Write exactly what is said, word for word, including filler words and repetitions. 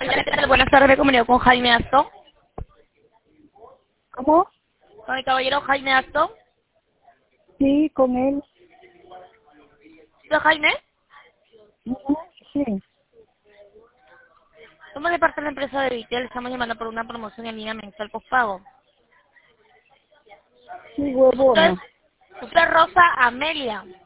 Buenas tardes, me comunico con Jaime Aston. ¿Cómo? Con el caballero Jaime Aston. Sí, con él. ¿Sí, Jaime? Ujú, sí, Somos de parte de la empresa de Vitel, estamos llamando por una promoción en línea mensual postpago. sí, Usted, huevona. usted es Rosa Amelia.